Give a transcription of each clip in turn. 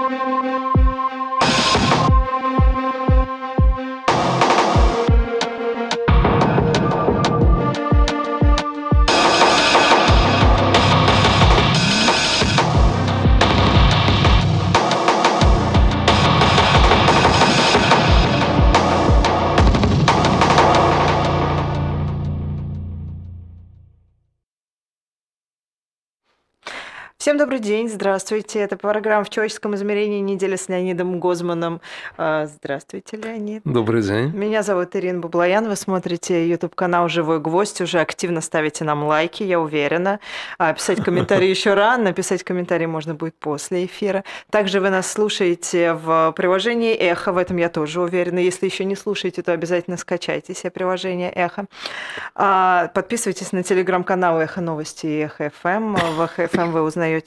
Всем добрый день, здравствуйте. Это программа «В человеческом измерении. Неделя с Леонидом Гозманом». Здравствуйте, Леонид. Добрый день. Меня зовут Ирина Баблоян. Вы смотрите YouTube-канал «Живой гвоздь». Уже активно ставите нам лайки, я уверена. Писать комментарии еще рано. Писать комментарии можно будет после эфира. Также вы нас слушаете в приложении «Эхо». В этом я тоже уверена. Если еще не слушаете, то обязательно скачайте себе приложение «Эхо». Подписывайтесь на телеграм-канал «Эхо Новости» и «Эхо ФМ». В «Эхо ФМ» вы узнаете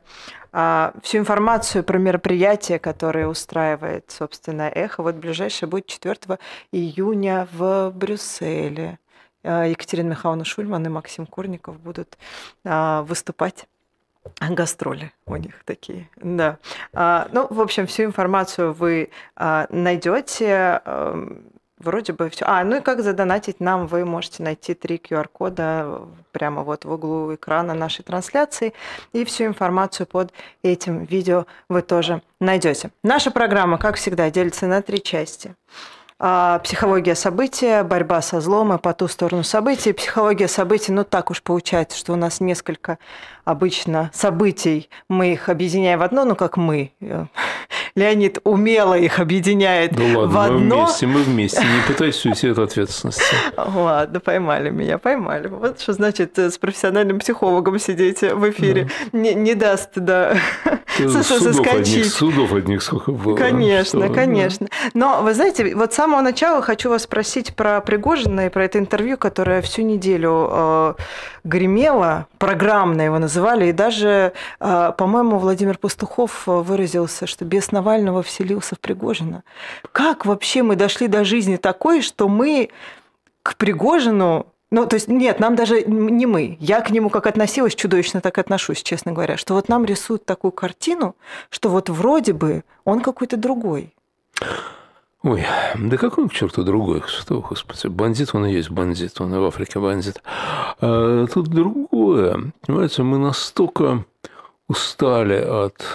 всю информацию про мероприятия, которые устраивает, собственно, «Эхо». Вот ближайшее будет 4 июня в Брюсселе. Екатерина Михайловна Шульман и Максим Курников будут выступать. Гастроли у них такие, да. Ну, в общем, всю информацию вы найдете. Вроде бы все. Ну и как задонатить нам, вы можете найти 3 QR-кода прямо вот в углу экрана нашей трансляции. И всю информацию под этим видео вы тоже найдете. Наша программа, как всегда, делится на 3 части. Психология события, борьба со злом и по ту сторону событий. Психология событий, ну так уж получается, что у нас несколько обычно событий, мы их объединяем в одно, ну как мы. Леонид умело их объединяет в одно. Мы вместе, не пытайся уйти от ответственности. Ладно, поймали меня, поймали. Вот что значит с профессиональным психологом сидеть в эфире. Да. Не даст, да, соскочить. Судов одних сколько было. Конечно, конечно. Но, вы знаете, вот с самого начала хочу вас спросить про Пригожина и про это интервью, которое всю неделю гремело, программно его называли, и даже, по-моему, Владимир Пастухов выразился, что бес Навального вселился в Пригожина. Как вообще мы дошли до жизни такой, что мы к Пригожину... Ну, то есть, нет, нам даже не мы. Я к нему как относилась, чудовищно так отношусь, честно говоря, что вот нам рисуют такую картину, что вот вроде бы он какой-то другой. Ой, да какой к черту другой, что, господи, бандит он и есть бандит, он и в Африке бандит. Тут другое, понимаете, мы настолько устали от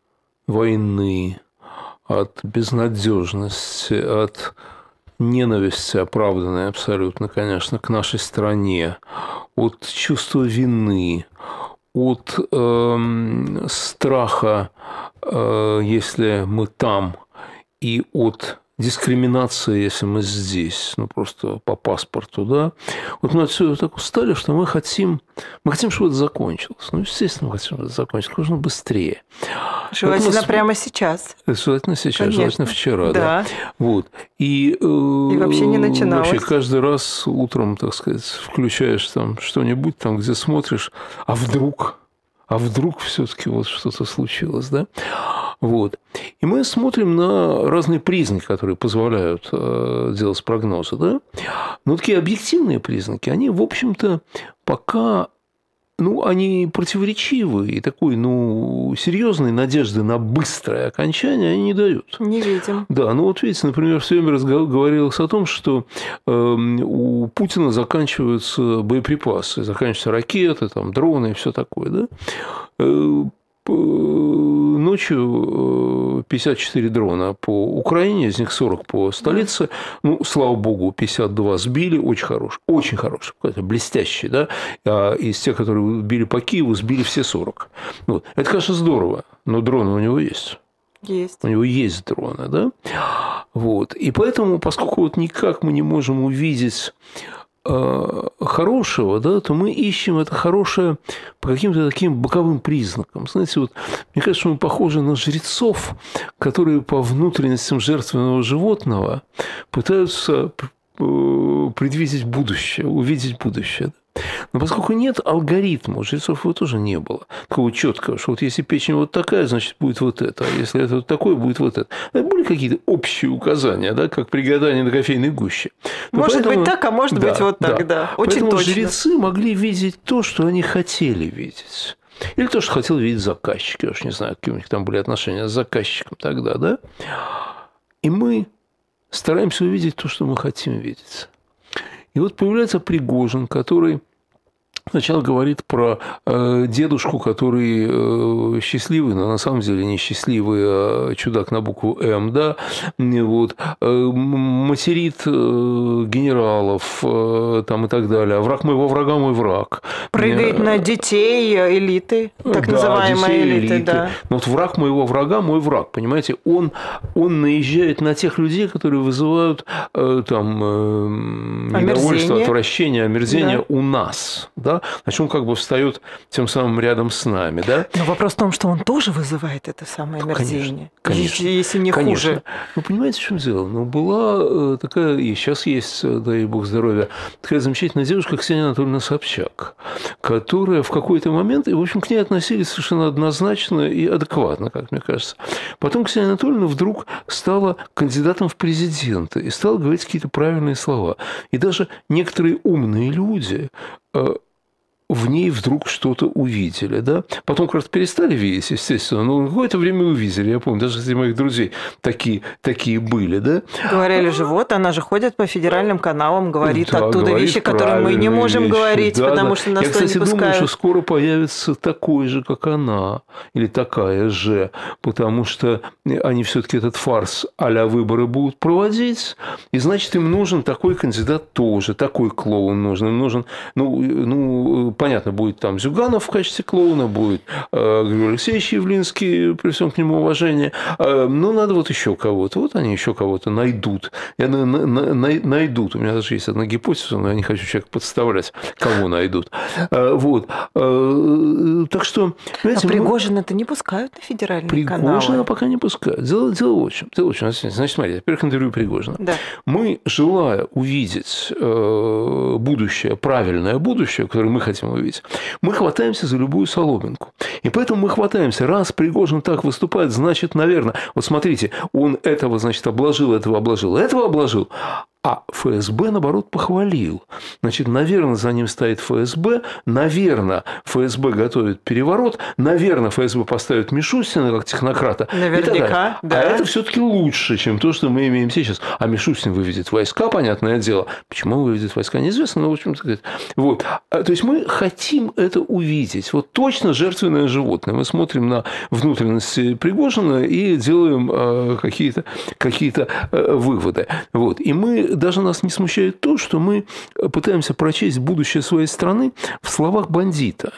войны, от безнадежности, от ненависти, оправданной абсолютно, конечно, к нашей стране, от чувства вины, от страха, если мы там, и от дискриминации, если мы здесь, ну, просто по паспорту, да. Вот мы отсюда так устали, что мы хотим, чтобы это закончилось. Ну, естественно, мы хотим, чтобы это закончилось как можно быстрее. Желательно прямо сейчас. Желательно сейчас, конечно. Желательно вчера, да. Вот. И вообще не начиналось. Вообще каждый раз утром, так сказать, включаешь там что-нибудь, там, где смотришь, а вдруг все-таки вот что-то случилось, да? Вот. И мы смотрим на разные признаки, которые позволяют делать прогнозы, да? Но такие объективные признаки, они, в общем-то, пока, ну, они противоречивы, и такой, ну, серьезной надежды на быстрое окончание они не дают. Не видим. Да, ну вот видите, например, все время говорилось о том, что у Путина заканчиваются боеприпасы, заканчиваются ракеты, там, дроны и все такое, да? Ночью 54 дрона по Украине, из них 40 по столице. Ну, слава богу, 52 сбили, очень хороший, блестящий, да. А из тех, которые били по Киеву, сбили все 40. Вот. Это, конечно, здорово, но дроны у него есть. Есть. У него есть дроны, да. Вот. И поэтому, поскольку вот никак мы не можем увидеть хорошего, да, то мы ищем это хорошее по каким-то таким боковым признакам. Знаете, вот мне кажется, что мы похожи на жрецов, которые по внутренностям жертвенного животного пытаются предвидеть будущее, увидеть будущее. Но поскольку нет алгоритма, у жрецов его тоже не было такого четкого, что вот если печень вот такая, значит, будет вот это, а если это вот такое, будет вот это. Были какие-то общие указания, да, как при гадании на кофейной гуще. Но может быть так, а может быть вот так, да. Очень поэтому точно. Жрецы могли видеть то, что они хотели видеть. Или то, что хотел видеть заказчик. Я уж не знаю, какие у них там были отношения с заказчиком тогда, да? И мы стараемся увидеть то, что мы хотим видеть. И вот появляется Пригожин, который сначала говорит про дедушку, который счастливый, но на самом деле не счастливый, а чудак на букву «М», да, вот, материт генералов там и так далее. Враг моего врага мой враг. Прыгает на детей элиты, так да, называемой элиты, да. Но вот враг моего врага мой враг, понимаете, он наезжает на тех людей, которые вызывают там недовольство, отвращение, омерзение, да, у нас, да. Значит, он как бы встает тем самым рядом с нами, да? Но вопрос в том, что он тоже вызывает это самое омерзение. Конечно. Если не конечно. хуже. Ну, понимаете, в чем дело? Ну, была такая, и сейчас есть, дай бог здоровья, такая замечательная девушка Ксения Анатольевна Собчак, которая в какой-то момент, и, в общем, к ней относились совершенно однозначно и адекватно, как мне кажется. Потом Ксения Анатольевна вдруг стала кандидатом в президенты и стала говорить какие-то правильные слова. И даже некоторые умные люди в ней вдруг что-то увидели, да? Потом как раз перестали видеть, естественно, но какое-то время увидели. Я помню, даже среди моих друзей такие были, да? Говорили же, вот, она же ходит по федеральным каналам, говорит да, оттуда говорит вещи, которые мы не можем вещи. говорить, да, потому да. что нас Я, туда не кстати, пускают. думаю, что скоро появится такой же, как она, или такая же, потому что они все-таки этот фарс а-ля выборы будут проводить, и значит, им нужен такой кандидат тоже, такой клоун нужен. Им нужен, понятно, будет там Зюганов в качестве клоуна, будет Григорий Алексеевич Явлинский, при всем к нему уважении, но надо вот еще кого-то. Вот они еще кого-то найдут. Найдут. У меня даже есть одна гипотеза, но я не хочу человека подставлять, кого найдут. Вот. Так что... А Пригожина-то не пускают на федеральные каналы? Пригожина пока не пускают. Дело в чем. Значит, смотрите, во-первых, интервью Пригожина. Да. Мы, желая увидеть будущее, правильное будущее, которое мы хотим увидеть, мы хватаемся за любую соломинку. И поэтому мы хватаемся. Раз Пригожин так выступает, значит, наверное, вот смотрите, он этого, значит, обложил, этого обложил. А ФСБ, наоборот, похвалил. Значит, наверное, за ним стоит ФСБ, наверное, ФСБ готовит переворот, наверное, ФСБ поставит Мишустина как технократа. Наверняка, да. А это все-таки лучше, чем то, что мы имеем сейчас. А Мишустин выведет войска, понятное дело. Почему он выведет войска, неизвестно, но, в общем, сказать. Вот. То есть, мы хотим это увидеть. Вот точно жертвенное животное. Мы смотрим на внутренности Пригожина и делаем какие-то выводы. Вот. И даже нас не смущает то, что мы пытаемся прочесть будущее своей страны в словах бандита.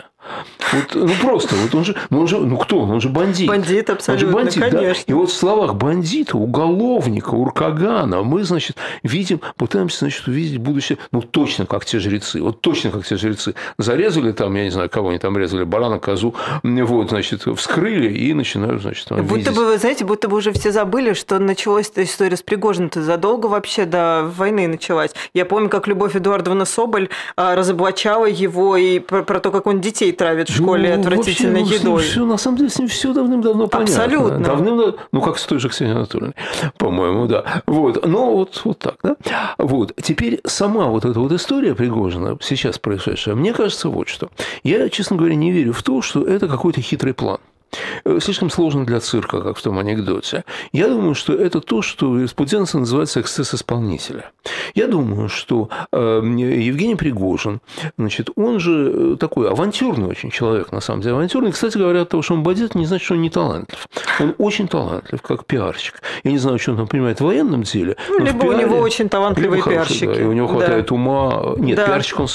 Вот, просто, вот он же кто? Он же бандит. Бандит, абсолютно, он же бандит, конечно. Да? И вот в словах бандита, уголовника, уркагана мы, значит, пытаемся, значит, увидеть будущее, точно как те жрецы. Вот точно как те жрецы. Зарезали там, я не знаю, кого они там резали, барана, козу, вот, значит, вскрыли и начинают, значит, там будто бы, вы знаете, будто бы уже все забыли, что началась эта история с Пригожиным-то задолго вообще до войны началась. Я помню, как Любовь Эдуардовна Соболь разоблачала его и про то, как он детей травит в школе отвратительной едой. Все, на самом деле, с ним все давным-давно понятно. Абсолютно. Давным-давно, как с той же Ксенией Анатольевной, по-моему, да. Вот. Но вот так, да. Вот. Теперь сама вот эта вот история Пригожина, сейчас происшедшая, мне кажется, вот что. Я, честно говоря, не верю в то, что это какой-то хитрый план. Слишком сложно для цирка, как в том анекдоте. Я думаю, что это то, что в юриспруденции называется эксцесс исполнителя. Я думаю, что Евгений Пригожин, значит, он же такой авантюрный очень человек, на самом деле авантюрный. Кстати говоря, от того, что он бандит, не значит, что он не талантлив. Он очень талантлив, как пиарщик. Я не знаю, что он там понимает в военном деле. Либо у него очень талантливые пиарщики. Да, и у него хватает ума. Нет, да. Пиарщик он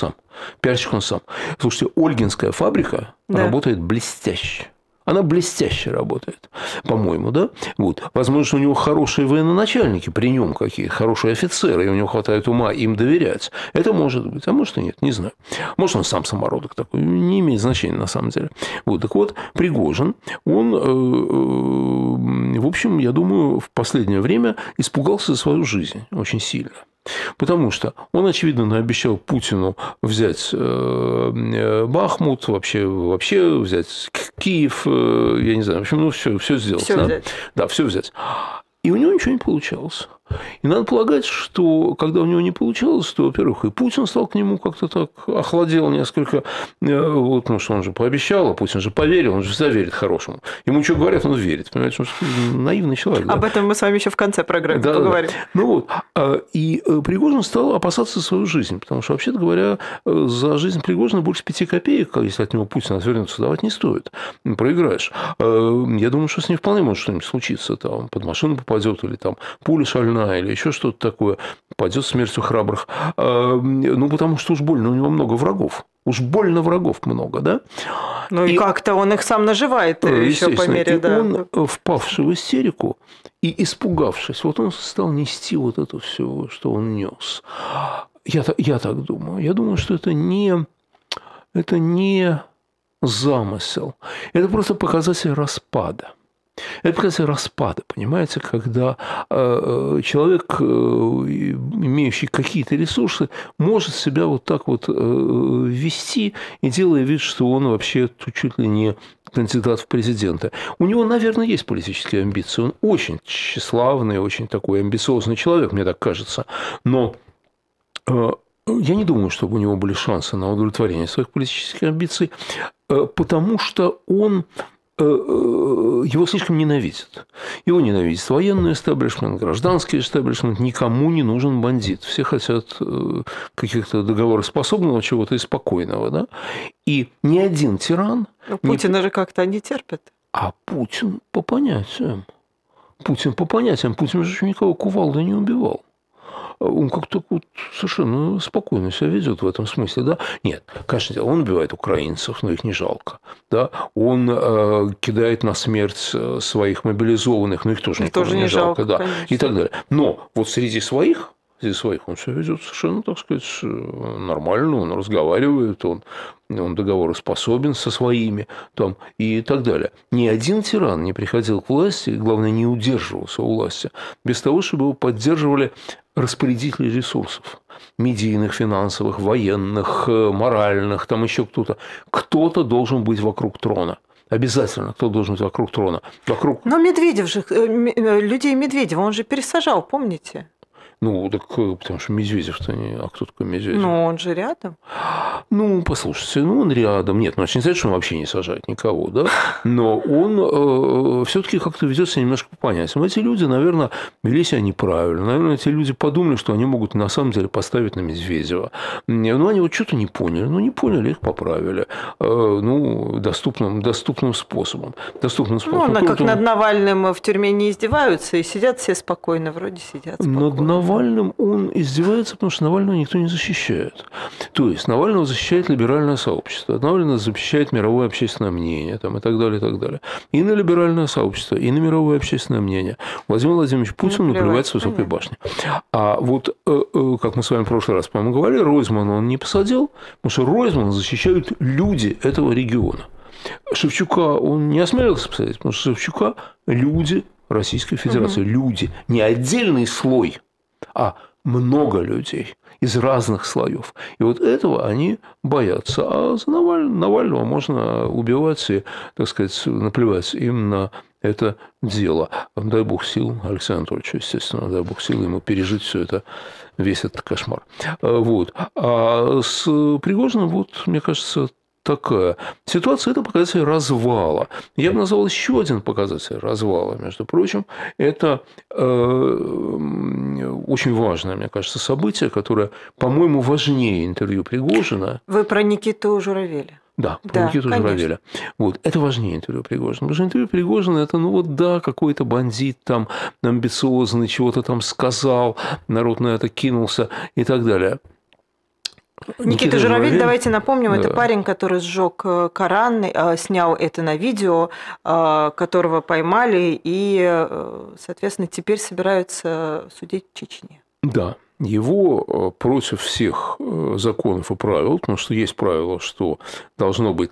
сам. Слушайте, Ольгинская фабрика работает блестяще. Она блестяще работает, по-моему, да? Вот. Возможно, что у него хорошие военноначальники при нем какие-то, хорошие офицеры, и у него хватает ума им доверять. Это может быть, а может и нет, не знаю. Может, он сам самородок такой, не имеет значения на самом деле. Вот. Так вот, Пригожин, он, в общем, я думаю, в последнее время испугался за свою жизнь очень сильно. Потому что он, очевидно, наобещал Путину взять Бахмут, вообще взять Киев, я не знаю, в общем, все сделать. Все взять. Да, все взять. И у него ничего не получалось. И надо полагать, что когда у него не получалось, то, во-первых, и Путин стал к нему как-то так охладел несколько, вот, потому что он же пообещал, а Путин же поверил, он же всегда верит хорошему. Ему что говорят, он верит, понимаете, он же наивный человек. Об этом мы с вами еще в конце программы поговорим. Да. Ну вот, и Пригожин стал опасаться за свою жизнь, потому что, вообще-то говоря, за жизнь Пригожина больше 5 копеек, если от него Путин отвернется, давать не стоит, проиграешь. Я думаю, что с ним вполне может что-нибудь случиться, там, под машину попадет, или там пуля шальная, или еще что-то такое, пойдет смертью храбрых. Ну, потому что уж больно у него много врагов. Уж больно врагов много, да? Ну, и как-то он их сам наживает еще по мере, да. Он, впавший в истерику и испугавшись, вот он стал нести вот это все, что он нес. Я так думаю. Я думаю, что это не замысел. Это просто показатель распада. Это показатель распада, понимаете, когда человек, имеющий какие-то ресурсы, может себя вот так вот вести и делая вид, что он вообще чуть ли не кандидат в президенты. У него, наверное, есть политические амбиции. Он очень тщеславный, очень такой амбициозный человек, мне так кажется. Но я не думаю, чтобы у него были шансы на удовлетворение своих политических амбиций, потому что он его слишком ненавидят. Его ненавидит военный эстаблишмент, гражданский эстаблишмент. Никому не нужен бандит. Все хотят каких-то договороспособного чего-то и спокойного. Да? И ни один тиран... Но Путина же как-то не терпит. А Путин по понятиям. Путин же никого кувалдой не убивал. Он как-то вот совершенно спокойно себя ведет в этом смысле, да? Нет, конечно, он убивает украинцев, но их не жалко, да? Он кидает на смерть своих мобилизованных, но их тоже не жалко, да? И так далее. Но вот среди своих он себя ведет совершенно, так сказать, нормально, он разговаривает, он договороспособен со своими там, и так далее. Ни один тиран не приходил к власти, и, главное, не удерживался у власти, без того, чтобы его поддерживали распорядители ресурсов. Медийных, финансовых, военных, моральных, там еще кто-то. Кто-то должен быть вокруг трона. Обязательно кто должен быть вокруг трона. Но Медведев же, людей Медведева, он же пересажал, помните? Ну, так потому что Медведев-то не... А кто такой Медведев? Ну, он же рядом. Ну, послушайте, он рядом. Нет, значит, не значит, что он вообще не сажает никого, да? Но он все-таки как-то ведет себя немножко по понятиям. Эти люди, наверное, вели себя неправильно. Наверное, эти люди подумали, что они могут на самом деле поставить на Медведева. Но они вот что-то не поняли. Ну, не поняли, их поправили. Ну, доступным способом. Ну, как над Навальным в тюрьме не издеваются и сидят все спокойно, вроде сидят спокойно. Над Навальным он издевается, потому что Навального никто не защищает. То есть Навального защищает либеральное сообщество, Навального защищает мировое общественное мнение там, и так далее, и так далее. И на либеральное сообщество, и на мировое общественное мнение Владимир Владимирович Путин наплевать с высокой башни. А вот, как мы с вами в прошлый раз, по-моему, говорили, Ройзмана он не посадил, потому что Ройзмана защищают люди этого региона. Шевчука он не осмелился посадить, потому что Шевчука люди Российской Федерации. Люди. Не отдельный слой, а много людей из разных слоев. И вот этого они боятся. А за Навального можно убивать и, так сказать, наплевать им на это дело. Дай бог сил Александру Анатольевичу, естественно, дай бог сил ему пережить все это, весь этот кошмар. Вот. А с Пригожиным, вот, мне кажется, такая ситуация – это показатель развала. Я бы назвал еще один показатель развала, между прочим. Это очень важное, мне кажется, событие, которое, по-моему, важнее интервью Пригожина. Вы про Никиту Журавеля? Да, про Никиту Журавеля. Вот, это важнее интервью Пригожина. Потому что интервью Пригожина – это, ну вот да, какой-то бандит там амбициозный, чего-то там сказал, народ на это кинулся и так далее. Никита Журавель, давайте напомним, да. Это парень, который сжег Коран, снял это на видео, которого поймали, и, соответственно, теперь собираются судить в Чечне. Да, его против всех законов и правил, потому что есть правило, что должно быть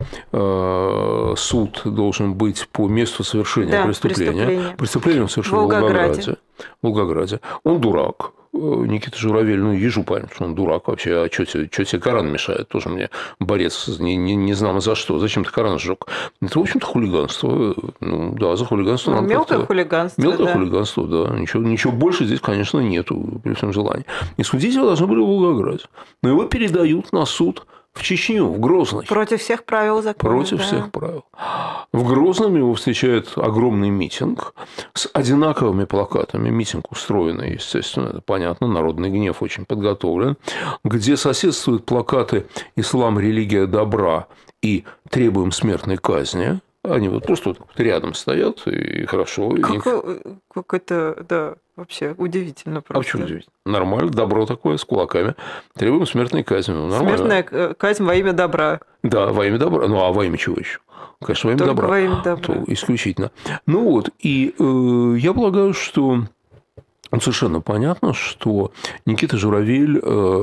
суд должен быть по месту совершения преступления. Преступление он совершил в Волгограде. Он дурак. Никита Журавель, ну, ежу понятно, что он дурак вообще, а что тебе Коран мешает? Тоже мне борец, не знамо за что. Зачем ты Коран сжег? Это, в общем-то, хулиганство. Ну, да, за хулиганство надо мелкое хулиганство, Мелкое хулиганство, да. Ничего больше здесь, конечно, нету, при всем желании. И судить его должны были в Волгограде. Но его передают на суд в Чечню, в Грозный. Против всех правил закона. Против всех правил. В Грозном его встречает огромный митинг с одинаковыми плакатами. Митинг устроенный, естественно, это понятно, народный гнев очень подготовлен, где соседствуют плакаты «Ислам, религия добра» и «Требуем смертной казни». Они вот просто вот рядом стоят, и хорошо. Как это, да, вообще удивительно просто. А почему удивительно? Нормально, добро такое, с кулаками. Требуем смертной казни. Ну, смертная казнь во имя добра. Да, во имя добра. Ну, а во имя чего еще? Конечно, во имя только добра. Во имя добра. То исключительно. Ну вот, и я полагаю, что совершенно понятно, что Никита Журавель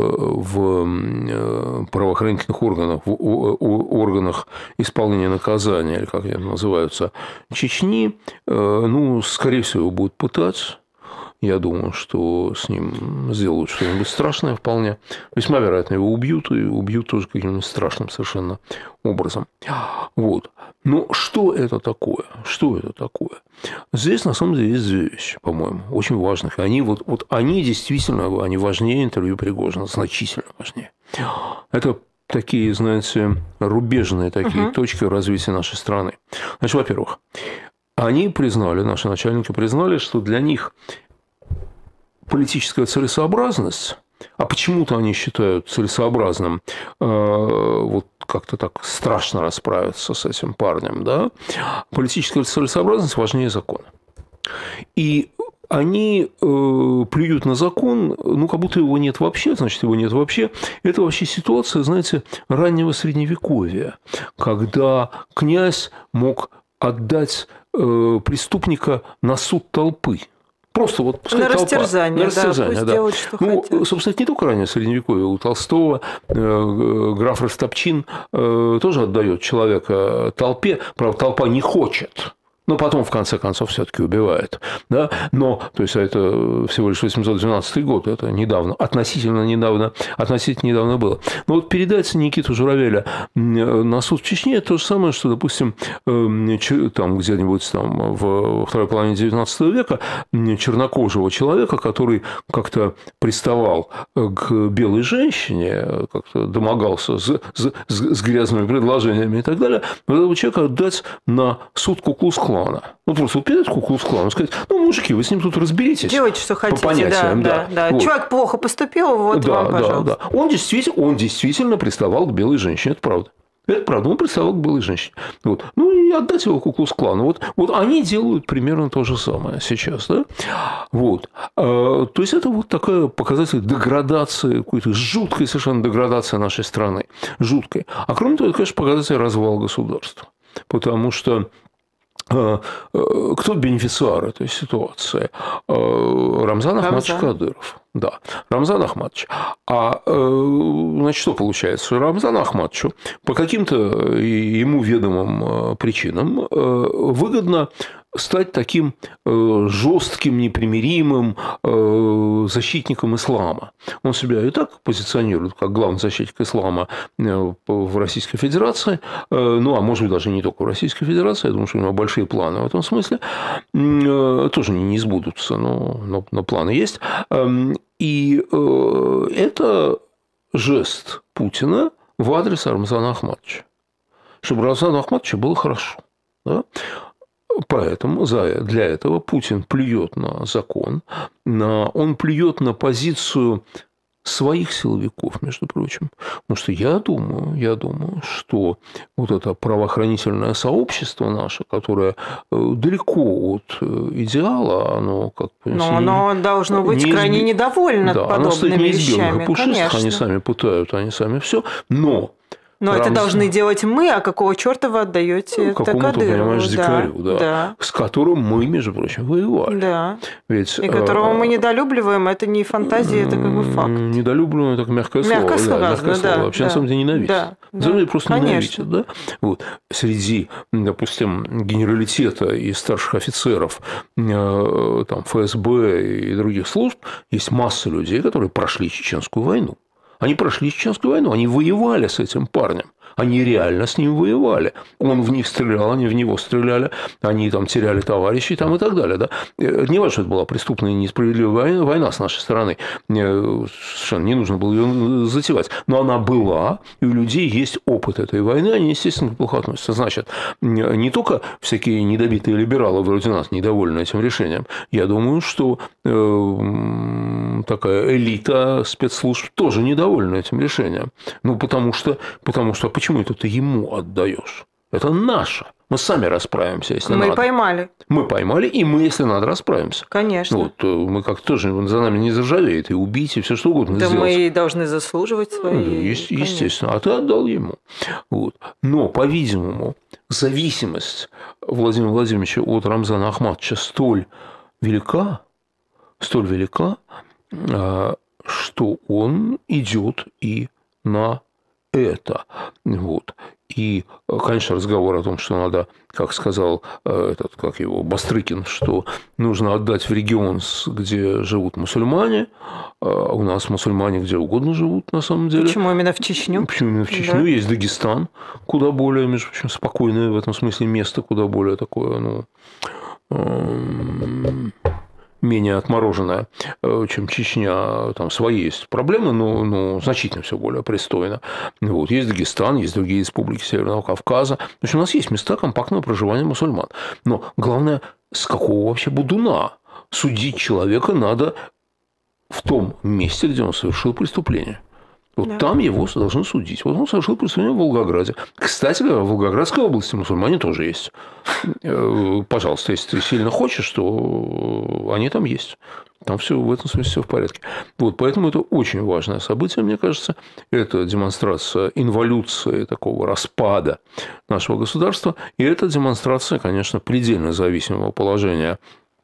в правоохранительных органах, в органах исполнения наказания, или как они называются, Чечни, ну, скорее всего, будут пытать. Я думаю, что с ним сделают что-нибудь страшное вполне. Весьма вероятно, его убьют, и убьют тоже каким-нибудь страшным совершенно образом. Вот. Но что это такое? Что это такое? Здесь, на самом деле, есть две вещи, по-моему, очень важных. Они, они действительно они важнее интервью Пригожина, значительно важнее. Это такие, знаете, рубежные такие точки развития нашей страны. Значит, во-первых, они признали, наши начальники признали, что для них политическая целесообразность, а почему-то они считают целесообразным вот как-то так страшно расправиться с этим парнем, да, политическая целесообразность важнее закона. И они плюют на закон, ну, как будто его нет вообще, значит, его нет вообще. Это вообще ситуация, знаете, раннего Средневековья, когда князь мог отдать преступника на суд толпы. Просто вот пускай на толпа. растерзание, На растерзание, да. Делают, что хотят. Собственно, это не только раннее Средневековье. У Толстого граф Растопчин тоже отдает человека толпе. Правда, толпа не хочет. Но потом, в конце концов, все-таки убивает. Да? Но, то есть, это всего лишь 812 год, это недавно, относительно недавно было. Но вот передать Никиту Журавеля на суд в Чечне, это то же самое, что, допустим, там где-нибудь там, во второй половине XIX века чернокожего человека, который как-то приставал к белой женщине, как-то домогался с грязными предложениями и так далее, этого человека отдать на суд Ку-клукс-клана. Ну, просто передать Ку-клукс-клану, сказать, ну, мужики, вы с ним тут разберитесь. Делайте, что хотите. По понятиям, да. Вот. Человек плохо поступил, вот вам, пожалуйста. Да. Он действительно приставал к белой женщине, это правда. Это правда, он приставал к белой женщине. Вот. Ну, и отдать его Ку-клукс-клану. Вот они делают примерно то же самое сейчас. Да? Вот. То есть, это вот такая показатель деградации, какой-то жуткой совершенно деградации нашей страны. Жуткой. А кроме того, это, конечно, показатель развала государства. Потому что кто бенефициар этой ситуации? Рамзан Ахматович Кадыров. Да, Рамзан Ахматович. Значит, что получается? Рамзану Ахматовичу по каким-то ему ведомым причинам выгодно стать таким жестким, непримиримым защитником ислама. Он себя и так позиционирует как главный защитник ислама в Российской Федерации, ну, а может быть, даже не только в Российской Федерации, я думаю, что у него большие планы в этом смысле, тоже не сбудутся, но планы есть. И это жест Путина в адрес Рамзана Ахматовича, чтобы Рамзану Ахматовичу было хорошо. Да? Поэтому для этого Путин плюет на закон, он плюет на позицию своих силовиков, между прочим. Потому что я думаю, что вот это правоохранительное сообщество наше, которое далеко от идеала, оно как бы... Но оно должно быть крайне недовольно подобными вещами. Пушистых, они сами пытают, они сами все. Но Но это должны делать мы, а какого черта вы отдаете это Кадырову? Понимаешь, дикарю, да, с которым мы, между прочим, воевали. Да. Ведь, и которого мы недолюбливаем, это не фантазия, это как бы факт. Недолюбливаем, это мягкое слово. Мягкое слово. Вообще, на самом деле, ненавидят. Да. На самом деле, просто ненавидят. Да? Вот. Среди, допустим, генералитета и старших офицеров там, ФСБ и других служб есть масса людей, которые прошли Чеченскую войну. Они прошли Чеченскую войну, они воевали с этим парнем. Они реально с ним воевали. Он в них стрелял, они в него стреляли, они там теряли товарищей там, и так далее. Да? Не важно, что это была преступная и несправедливая война с нашей стороны. Совершенно не нужно было ее затевать. Но она была, и у людей есть опыт этой войны, они, естественно, плохо относятся. Значит, не только всякие недобитые либералы вроде нас недовольны этим решением. Я думаю, что такая элита спецслужб тоже недовольна этим решением. Ну, потому что почему это ты ему отдаешь? Это наше. Мы сами расправимся, если надо. Мы поймали. Мы поймали, и мы, если надо, расправимся. Конечно. Вот, мы как-то тоже за нами не заржавеет, и убить, и все что угодно сделать. Да мы должны заслуживать свои. Естественно. А ты отдал ему. Вот. Но, по-видимому, зависимость Владимира Владимировича от Рамзана Ахматовича столь велика, что он идет и на это. Вот. И, конечно, разговор о том, что надо, как сказал Бастрыкин, что нужно отдать в регион, где живут мусульмане, а у нас мусульмане где угодно живут, на самом деле. Почему именно в Чечню? Почему именно в Чечню? Да. Есть Дагестан, куда более, между прочим, спокойное в этом смысле место, куда более такое, менее отмороженная, чем Чечня. Там свои есть проблемы, но значительно все более пристойно. Вот. Есть Дагестан, есть другие республики Северного Кавказа. То есть у нас есть места компактного проживания мусульман. Но главное, с какого вообще будуна судить человека надо в том месте, где он совершил преступление. Вот да. Там его должны судить. Вот он совершил преступление в Волгограде. Кстати говоря, в Волгоградской области мусульмане тоже есть. Пожалуйста, если ты сильно хочешь, то они там есть. Там все в этом смысле все в порядке. Вот, поэтому это очень важное событие, мне кажется. Это демонстрация инволюции, такого распада нашего государства. И это демонстрация, конечно, предельно зависимого положения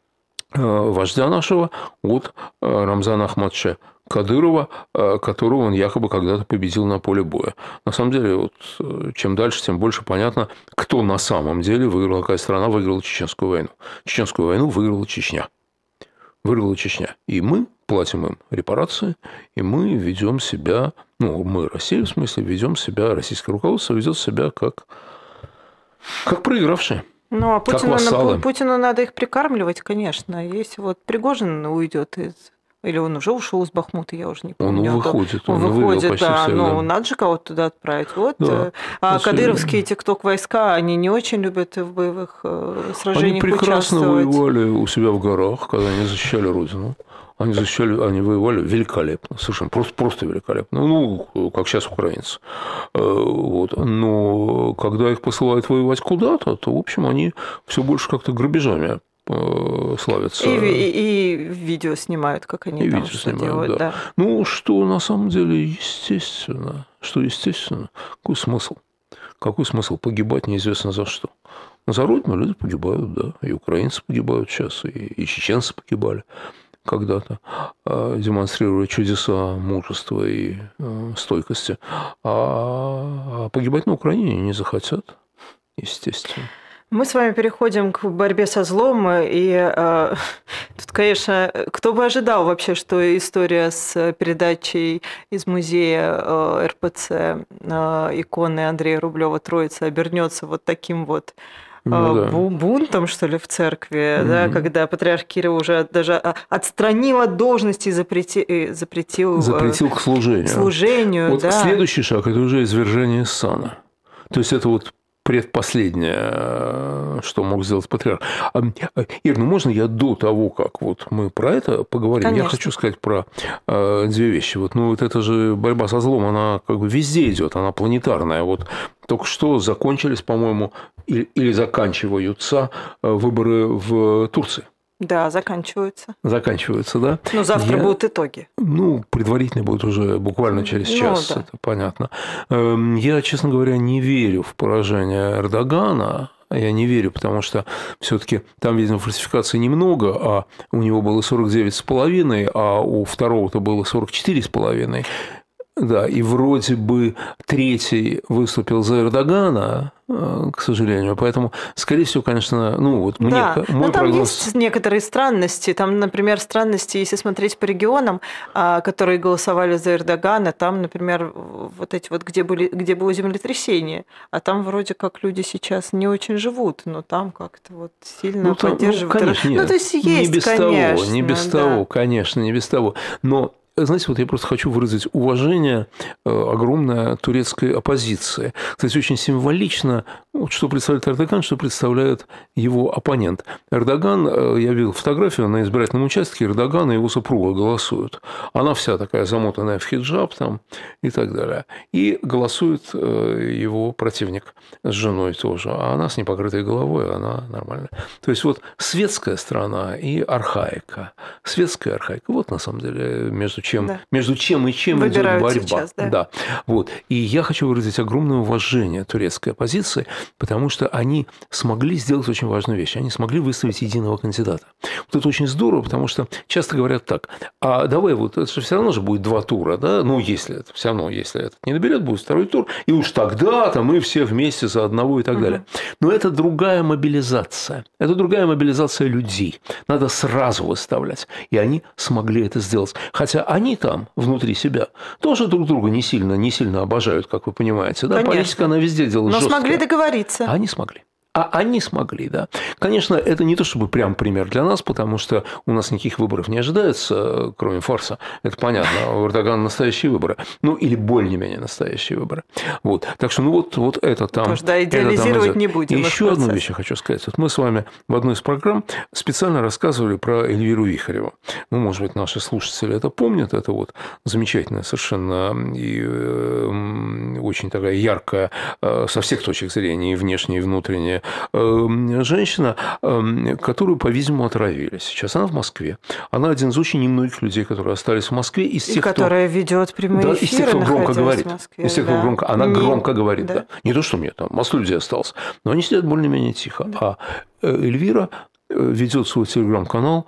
вождя нашего от Рамзана Ахматовича Кадырова, которого он якобы когда-то победил на поле боя. На самом деле, вот, чем дальше, тем больше понятно, кто на самом деле выиграл, какая страна выиграла Чеченскую войну. Чеченскую войну выиграла Чечня. Выиграла Чечня. И мы платим им репарации, и мы ведем себя, мы, Россия, в смысле, ведем себя, российское руководство ведет себя как проигравшие. Ну, а Путину надо их прикармливать, конечно. Если вот Пригожин уйдет или он уже ушел из Бахмута, я уже не помню. Он выходит, да. Ну, надо же кого-то туда отправить. Вот. Да. А кадыровские тикток-войска, они не очень любят в боевых сражениях участвовать. Они прекрасно участвовать. воевали у себя в горах, когда они защищали Родину. Они воевали великолепно, совершенно просто великолепно. Как сейчас украинцы. Вот. Но когда их посылают воевать куда-то, то, в общем, они все больше как-то грабежами славятся. И видео снимают, как они там что делают. Да. Что на самом деле естественно. Какой смысл? Какой смысл погибать неизвестно за что? За Родину люди погибают, да. И украинцы погибают сейчас, и чеченцы погибали когда-то, демонстрируя чудеса мужества и стойкости. А погибать на Украине не захотят, естественно. Мы с вами переходим к борьбе со злом, и тут, конечно, кто бы ожидал вообще, что история с передачей из музея РПЦ иконы Андрея Рублева «Троица» обернется вот таким вот бунтом, что ли, в церкви, да, когда патриарх Кирилл уже даже отстранил от должности и запретил к служению. Вот следующий шаг – это уже извержение сана. То есть это вот предпоследнее, что мог сделать патриарх. Ир, можно я до того, как вот мы про это поговорим, Конечно. Я хочу сказать про две вещи. Вот это же борьба со злом, она как бы везде идет, она планетарная. Вот только что закончились, по-моему, или заканчиваются выборы в Турции. Да, заканчиваются. Заканчиваются, да? Ну, завтра будут итоги. Ну, предварительные будут уже буквально через час, да. это понятно. Я, честно говоря, не верю в поражение Эрдогана. Я не верю, потому что все-таки там, видимо, фальсификаций немного, а у него было 49,5, а у второго-то было 44,5. Да, и вроде бы третий выступил за Эрдогана, к сожалению, поэтому, скорее всего, конечно, ну вот мне, да, мой но там прогноз... есть некоторые странности. Там, например, странности, если смотреть по регионам, которые голосовали за Эрдогана, там, например, вот эти вот, где было землетрясение, а там вроде как люди сейчас не очень живут, но там как-то вот сильно поддерживают. Ну, конечно, нет, то есть есть, не без конечно, того, не без того, конечно, не без того. Но знаете, вот я просто хочу выразить уважение огромной турецкой оппозиции. Кстати, очень символично, что представляет Эрдоган, что представляет его оппонент. Эрдоган, я видел фотографию на избирательном участке, Эрдоган и его супруга голосуют. Она вся такая замотанная в хиджаб там и так далее. И голосует его противник с женой тоже. А она с непокрытой головой, она нормальная. То есть вот светская страна и архаика. Светская архаика. Вот на самом деле между чем и чем идет борьба. Сейчас, да. Да. Вот. И я хочу выразить огромное уважение турецкой оппозиции, потому что они смогли сделать очень важную вещь. Они смогли выставить единого кандидата. Вот это очень здорово, потому что часто говорят так: а давай вот, это же все равно же будет 2 тура, да? Ну, если это все равно, если этот не наберет, будет 2-й тур, и уж тогда-то мы все вместе за одного и так далее. Но это другая мобилизация. Это другая мобилизация людей. Надо сразу выставлять. И они смогли это сделать. Хотя они там, внутри себя, тоже друг друга не сильно обожают, как вы понимаете. Да? Политика, она везде делает жесткая. Но смогли договориться. Они смогли. А они смогли, да. Конечно, это не то чтобы прям пример для нас, потому что у нас никаких выборов не ожидается, кроме фарса. Это понятно. У Эрдогана настоящие выборы. Ну, или более-менее настоящие выборы. Вот. Так что, ну, вот это там... Потому что идеализировать не будем. И еще одну вещь я хочу сказать. Вот мы с вами в одной из программ специально рассказывали про Эльвиру Вихареву. Ну, может быть, наши слушатели это помнят. Это вот замечательная совершенно и очень такая яркая со всех точек зрения, и внешне, и внутренне, женщина, которую, по-видимому, отравили. Сейчас она в Москве. Она один из очень немногих людей, которые остались в Москве. Из тех, которая ведет прямые эфиры, из тех, кто громко говорит. Москве, из тех, кто громко... Она громко говорит. Да. Да. Не то, что мне там масса людей осталось. Но они сидят более-менее тихо. Да. А Эльвира ведет свой телеграм-канал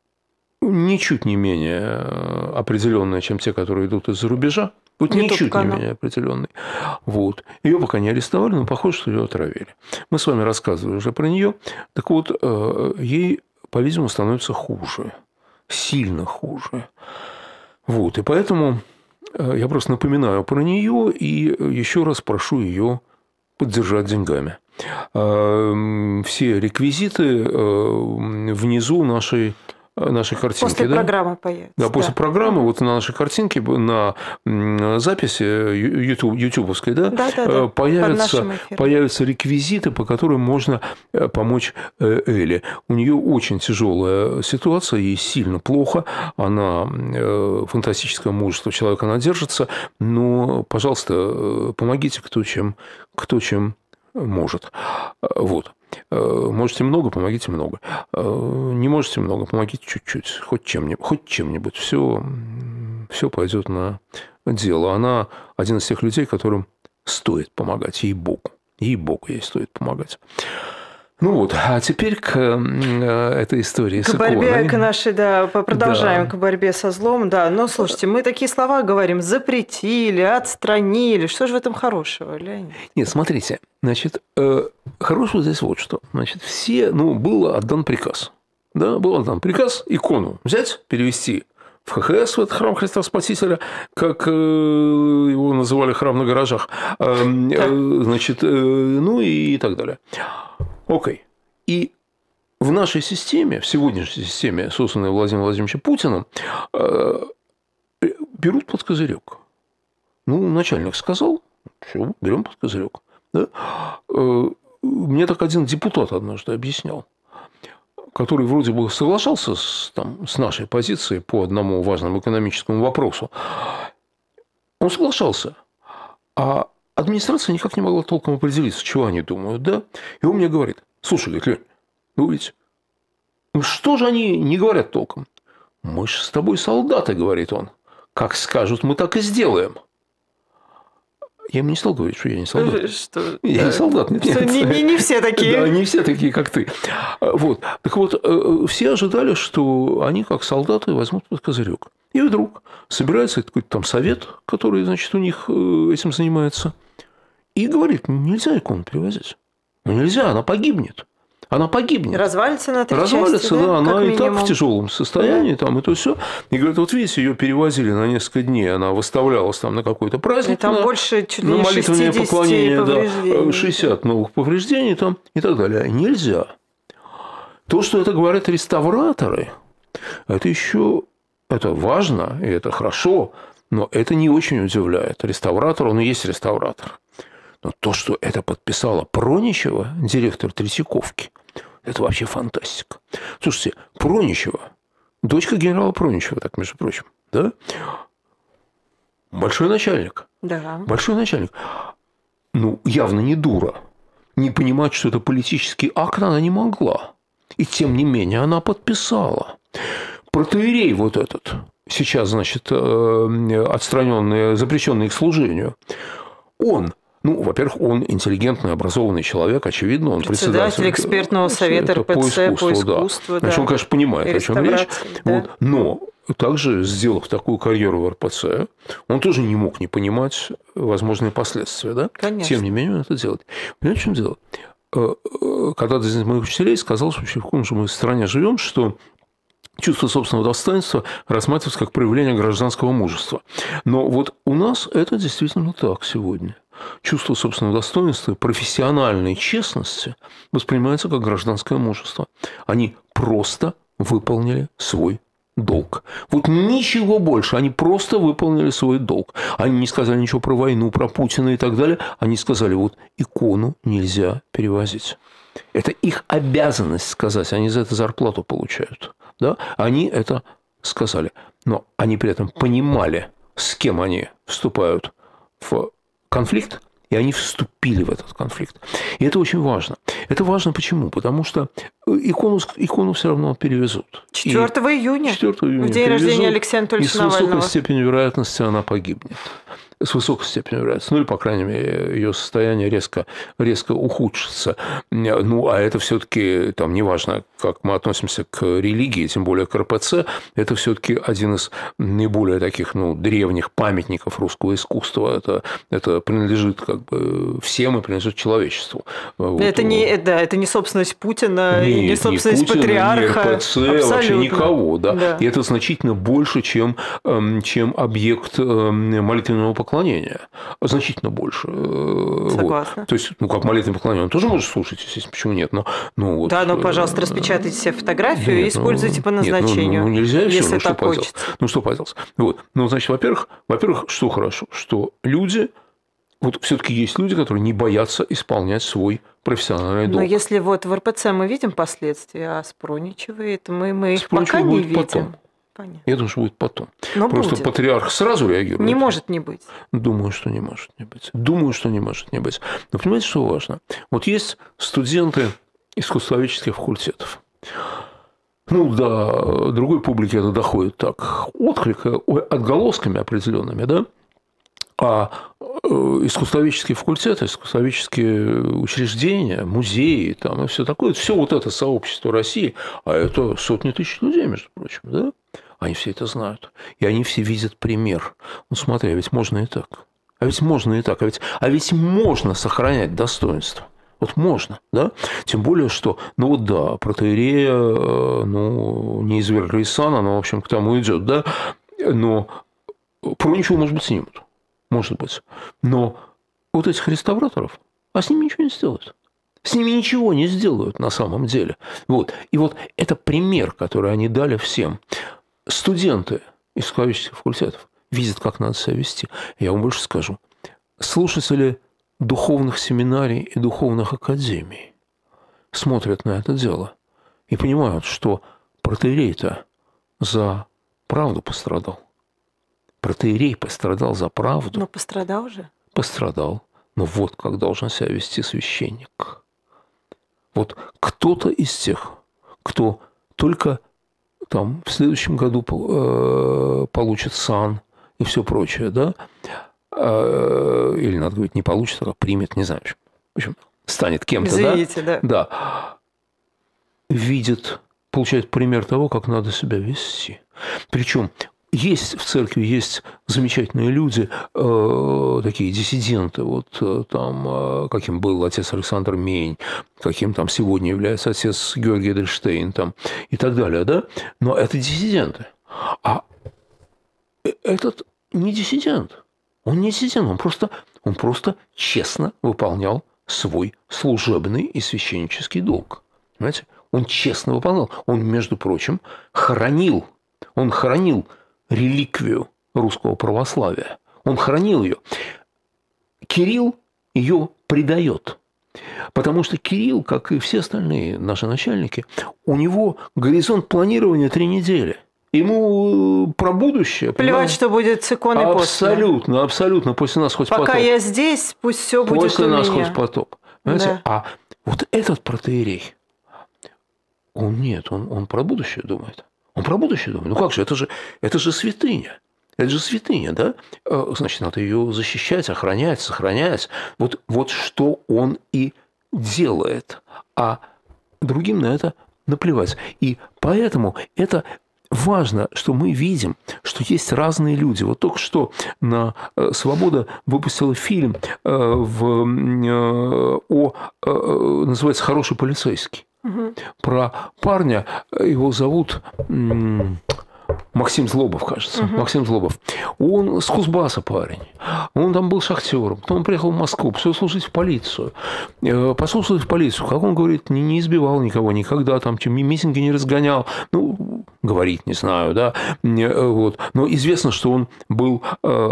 ничуть не менее определенная, чем те, которые идут из-за рубежа. Вот ничуть не менее определенный. Вот. Ее пока не арестовали, но похоже, что ее отравили. Мы с вами рассказывали уже про нее. Так вот, ей, по-видимому, становится хуже. Сильно хуже. Вот. И поэтому я просто напоминаю про нее и еще раз прошу ее поддержать деньгами. Все реквизиты внизу нашей картинки. После программы появится. Да, после программы, вот на нашей картинке, на записи ютубовской, появятся реквизиты, по которым можно помочь Эле. У нее очень тяжелая ситуация, ей сильно плохо, она фантастическое мужество человека, она держится, но, пожалуйста, помогите кто чем может. Вот. Можете много, помогите много. Не можете много, помогите чуть-чуть, хоть чем-нибудь. Все пойдет на дело. Она один из тех людей, которым стоит помогать, ей-богу. Ей-богу ей стоит помогать. Ну вот, а теперь к этой истории с иконой. К борьбе, к нашей, продолжаем к борьбе со злом, да. Но, слушайте, мы такие слова говорим: запретили, отстранили. Что же в этом хорошего, Леонид? Нет, смотрите, значит, хорошего здесь вот что. Значит, был отдан приказ. Да, был отдан приказ икону взять, перевести в ХХС, в этот храм Христа Спасителя, как его называли храм на гаражах, значит, ну и так далее. Окей. И в нашей системе, в сегодняшней системе, созданной Владимиром Владимировичем Путиным, берут под козырек. Ну, начальник сказал, все, берем под козырек. Да? Мне так один депутат однажды объяснял, который вроде бы соглашался с нашей позицией по одному важному экономическому вопросу. Он соглашался, а администрация никак не могла толком определиться, чего они думают, да? И он мне говорит: слушай, говорит, Лень, вы видите, Что же они не говорят толком? Мы же с тобой солдаты, говорит он. Как скажут, мы так и сделаем. Я ему не стал говорить, что я не солдат. Что, я не солдат. Нет. Не все такие. Да, не все такие, как ты. Вот. Так вот, все ожидали, что они, как солдаты, возьмут под козырек. И вдруг собирается какой-то там совет, который, значит, у них этим занимается, и говорит, нельзя икону перевозить. Ну, нельзя, она погибнет. Она погибнет. Развалится на 3 части, Развалится, да, она и так в тяжелом тяжелом состоянии, там, и то все. И говорят, вот видите, ее перевозили на несколько дней, она выставлялась там на какой-то праздник. И там больше чуть ли на не молитвенное 60 поклонение, да, 60 новых повреждений там и так далее. Нельзя. То, что это говорят реставраторы, это еще это важно, и это хорошо, но это не очень удивляет. Реставратор, он и есть реставратор. Но то, что это подписала Проничева, директор Третьяковки, это вообще фантастика. Слушайте, Проничева, дочка генерала Проничева, так, между прочим, да? Большой начальник. Да. Большой начальник. Ну, явно не дура. Не понимать, что это политический акт, она не могла. И тем не менее она подписала. Протоиерей вот этот, сейчас, значит, отстраненный, запрещенный к служению, он... Ну, во-первых, он интеллигентный, образованный человек, очевидно, он председатель экспертного совета РПЦ по искусству. Да. Значит, он, конечно, понимает, о чем речь. Да. Вот. Но также, сделав такую карьеру в РПЦ, он тоже не мог не понимать возможные последствия. Да? Конечно. Тем не менее, он это делает. Понимаете, в чем дело? Когда один из моих учителей сказал, что в каком же мы стране живем, что чувство собственного достоинства рассматривается как проявление гражданского мужества. Но вот у нас это действительно так сегодня. Чувство собственного достоинства, профессиональной честности воспринимается как гражданское мужество. Они просто выполнили свой долг. Вот ничего больше. Они просто выполнили свой долг. Они не сказали ничего про войну, про Путина и так далее. Они сказали, вот икону нельзя перевозить. Это их обязанность сказать. Они за это зарплату получают. Да? Они это сказали. Но они при этом понимали, с кем они вступают в конфликт, и они вступили в этот конфликт. И это очень важно. Это важно почему? Потому что икону все равно перевезут. 4 июня. 4 июня в день рождения Алексея Анатольевича Навального. И с высокой степенью вероятности она погибнет. С высокой степенью вероятности. Ну, или, по крайней мере, ее состояние резко ухудшится. Ну, а это все-таки, там, неважно, как мы относимся к религии, тем более к РПЦ, это все-таки один из наиболее таких, ну, древних памятников русского искусства. Это принадлежит как бы всем и принадлежит человечеству. Вот. Это не собственность Путина, Нет, не собственность Путина, патриарха. Ни РПЦ, вообще никого. Да? И это значительно больше, чем объект молитвенного поклонения. Значительно больше. Согласна. Вот. То есть, ну, как молитвенное поклонение, он тоже может слушать, естественно, почему нет? Но вот, да, но, пожалуйста, распечатайте себе фотографию и используйте по назначению. Нет, нельзя все, если так хочется. Ну, что поделать? Вот. Ну, значит, во-первых, что хорошо, что люди, вот все-таки есть люди, которые не боятся исполнять свой профессиональный долг. Но если вот в РПЦ мы видим последствия, а с Проничевой, это мы их пока не видим. Потом. Понятно. Я думаю, что будет потом. Но просто будет. Патриарх сразу реагирует. Не может не быть. Думаю, что не может не быть. Но понимаете, что важно? Вот есть студенты искусствоведческих факультетов. Ну, до другой публики это доходит так отголосками определенными, да? А искусствоведческие факультеты, искусствоведческие учреждения, музеи там, и все такое, все вот это сообщество России, а это сотни тысяч людей, между прочим, да? Они все это знают. И они все видят пример. Ну, смотри, а ведь можно и так. А ведь можно сохранять достоинство. Вот можно, да? Тем более, что, ну вот да, протоиерея, ну, не извергли из сана, но, в общем, к тому идет, да? Но Проничева, может быть, снимут. Может быть. Но вот этих реставраторов, а с ними ничего не сделают. С ними ничего не сделают на самом деле. Вот. И вот это пример, который они дали всем. Студенты искусствоведческих факультетов видят, как надо себя вести. Я вам больше скажу. Слушатели духовных семинарий и духовных академий смотрят на это дело и понимают, что протоиерей-то за правду пострадал. Протоиерей пострадал за правду. Но пострадал же. Пострадал. Но вот как должен себя вести священник. Вот кто-то из тех, кто только там в следующем году получит сан и все прочее, да? Или, надо говорить, не получит, а примет, не знаю. В общем, станет кем-то, извините, да? Да. Видит, получает пример того, как надо себя вести. Причем есть в церкви, есть замечательные люди, такие диссиденты, вот там, каким был отец Александр Мень, каким там сегодня является отец Георгий Эдельштейн там, и так далее, да? Но это диссиденты. А этот не диссидент. Он не диссидент, он просто честно выполнял свой служебный и священнический долг. Понимаете? Он честно выполнял. Он, между прочим, хранил реликвию русского православия. Он хранил ее. Кирилл ее предает. Потому что Кирилл, как и все остальные наши начальники, у него горизонт планирования 3 недели. Ему про будущее... Плевать, что будет с иконой после. Абсолютно. После нас хоть потоп. Пока я здесь, пусть все будет после у меня. нас хоть потоп. Понимаете? Да. А вот этот протоиерей, он про будущее думает. Он про будущее думает. Ну как же, это же святыня. Это же святыня, да? Значит, надо ее защищать, охранять, сохранять. Вот что он и делает. А другим на это наплевать. И поэтому это важно, что мы видим, что есть разные люди. Вот только что «Свобода» выпустила фильм, называется «Хороший полицейский». Угу. Про парня, его зовут Максим Злобов, кажется. Угу. Максим Злобов. Он с Кузбасса парень. Он там был шахтером. Потом он приехал в Москву, пошел служить в полицию. Пошел служить в полицию. Как он говорит, не избивал никого никогда, там митинги не разгонял. Ну, говорит, не знаю, да. Вот. Но известно, что он был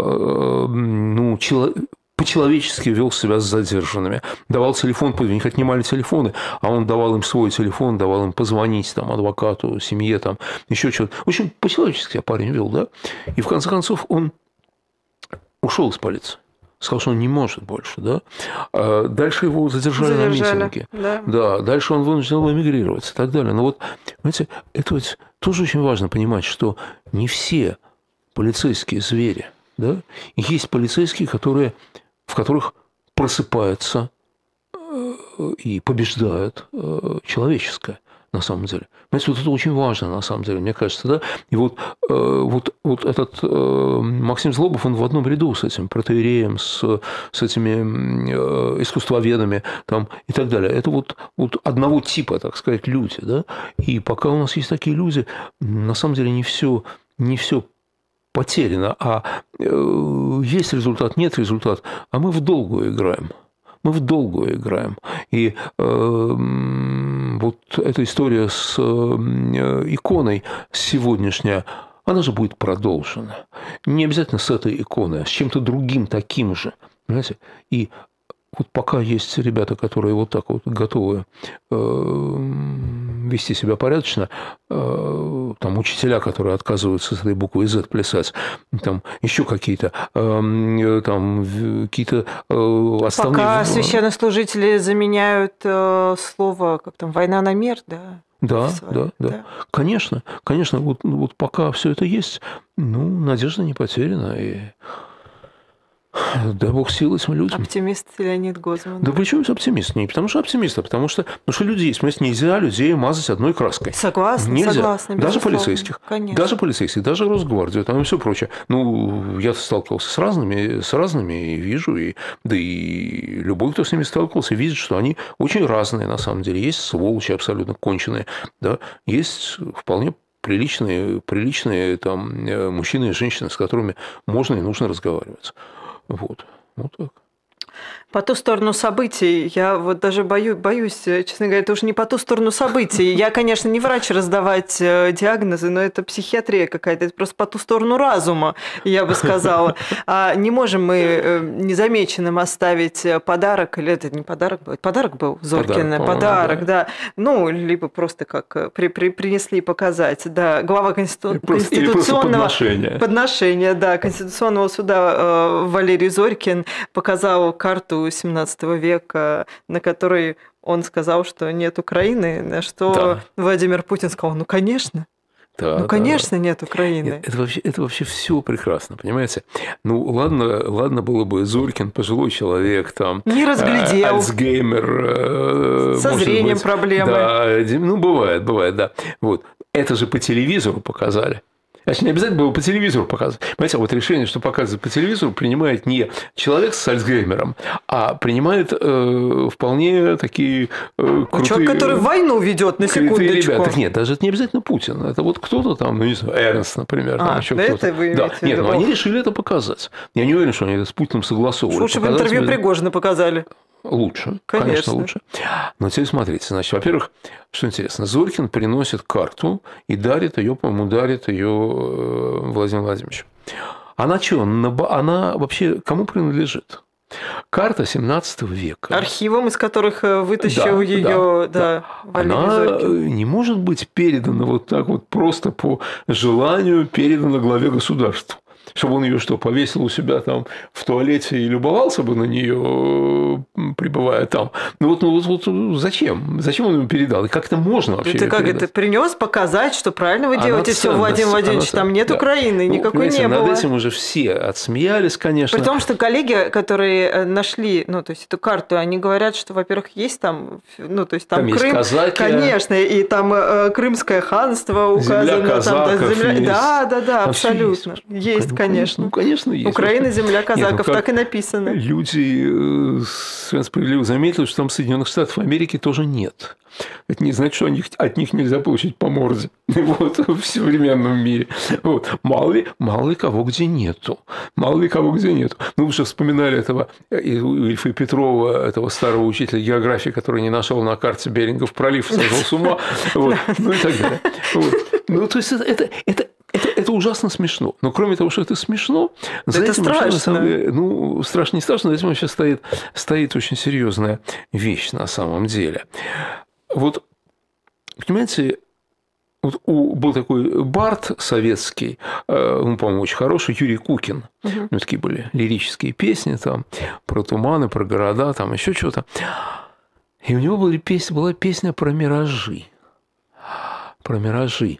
по-человечески вел себя с задержанными. Давал телефон, у них отнимали телефоны, а он давал им свой телефон, давал им позвонить там, адвокату, семье, там, еще что-то. В общем, по-человечески себя парень вел, да. И в конце концов он ушел из полиции. Сказал, что он не может больше, да. Дальше его задержали на митинге. Да, дальше он вынужден был эмигрировать и так далее. Но вот, понимаете, это вот тоже очень важно понимать, что не все полицейские звери, да. И есть полицейские, в которых просыпается и побеждает человеческое на самом деле. Понимаете, вот это очень важно на самом деле, мне кажется, да. И вот этот Максим Злобов, он в одном ряду с этим протоиереем, с этими искусствоведами там, и так далее. Это вот одного типа, так сказать, люди, да. И пока у нас есть такие люди, на самом деле не все потеряно, а есть результат, нет результата, а мы в долгую играем. И вот эта история с иконой сегодняшняя, она же будет продолжена. Не обязательно с этой иконой, а с чем-то другим таким же. Понимаете? И вот пока есть ребята, которые вот так вот готовы вести себя порядочно, там учителя, которые отказываются с этой буквой Z плясать, там еще какие-то отставные... Пока священнослужители заменяют слово, как там, «война на мир», да? Да. Конечно. Вот пока все это есть, надежда не потеряна. И... Да бог сил этим людям. Оптимист Леонид Гозман. Да при чем оптимист? Не потому что оптимист, а потому что люди есть. Нельзя людей мазать одной краской. Согласна. Даже полицейских. Конечно. Даже Росгвардию, там и все прочее. Я сталкивался с разными и вижу, и любой, кто с ними сталкивался, видит, что они очень разные на самом деле. Есть сволочи абсолютно конченые, да, есть вполне приличные там мужчины и женщины, с которыми можно и нужно разговаривать. Вот так. По ту сторону событий, я вот даже боюсь, честно говоря, это уже не по ту сторону событий. Я, конечно, не врач раздавать диагнозы, но это психиатрия какая-то, это просто по ту сторону разума, я бы сказала. А не можем мы незамеченным оставить подарок, или это не подарок был Зорькина, подарок, да. Либо просто как принесли показать, да, глава конституционного подношения, да, Конституционного суда Валерий Зорькин показал, как карту 17 века, на которой он сказал, что нет Украины, на что Владимир Путин сказал, ну, конечно. Да, конечно, нет Украины. Это вообще все прекрасно, понимаете? Ну, ладно было бы Зорькин, пожилой человек, там... Не разглядел. Альцгеймер. Со зрением быть, проблемы. Да, ну, бывает, да. Вот. Это же по телевизору показали. Значит, не обязательно было по телевизору показывать. Понимаете, вот решение, что показывать по телевизору, принимает не человек с Альцгеймером, а принимает вполне такие крутые... Человек, который войну ведет, на секундочку. Ребята. Так нет, даже это не обязательно Путин. Это вот кто-то там, ну не знаю, Эрнст, например. Там еще это кто-то. вы имеете в виду? Нет, но они решили это показать. Я не уверен, что они это с Путиным согласовывали. Лучше бы интервью Пригожина показали. Лучше, конечно, лучше. Но теперь смотрите, значит, во-первых, что интересно, Зорькин приносит карту и дарит ее, по-моему, Владимиру Владимировичу. Она что? Она вообще кому принадлежит? Карта 17 века. Архивом, из которых вытащил ее, Она не может быть передана вот так вот просто по желанию, передана главе государства. Чтобы он ее что, повесил у себя там в туалете и любовался бы на нее, пребывая там. Ну вот зачем? Зачем он ее передал? И как это можно вообще? Это как передать? это принес показать, что правильно вы делаете все, Владимир Владимирович, там нет Украины, никакой не было. Над этим уже все отсмеялись, конечно. При том, что коллеги, которые нашли, ну, то есть эту карту, они говорят, что, во-первых, есть там, ну, то есть там Крым, есть казаки, конечно, и там Крымское ханство указано, земля казаков, да, абсолютно, есть. Конечно. Ну, конечно, есть. Украина, земля казаков, так и написано. Люди справедливо заметили, что там Соединенных Штатов Америки тоже нет. Это не значит, что от них нельзя получить по морде. Вот, в современном мире. Вот. Мало ли кого где нету. Ну, вы уже вспоминали этого Ильфа Петрова, этого старого учителя географии, который не нашел на карте Берингов пролив, сошел с ума. Вот. Ну и так далее. Вот. Ну, то есть, это ужасно смешно. Но кроме того, что это смешно, за это этим страшно. Вообще, на самом деле, ну, страшно, не страшно, за этим вообще стоит очень серьезная вещь на самом деле. Вот, понимаете, вот был такой бард советский, он, по-моему, очень хороший, Юрий Кукин. У него такие были лирические песни там про туманы, про города, там еще что-то. И у него была песня про миражи. Про миражи.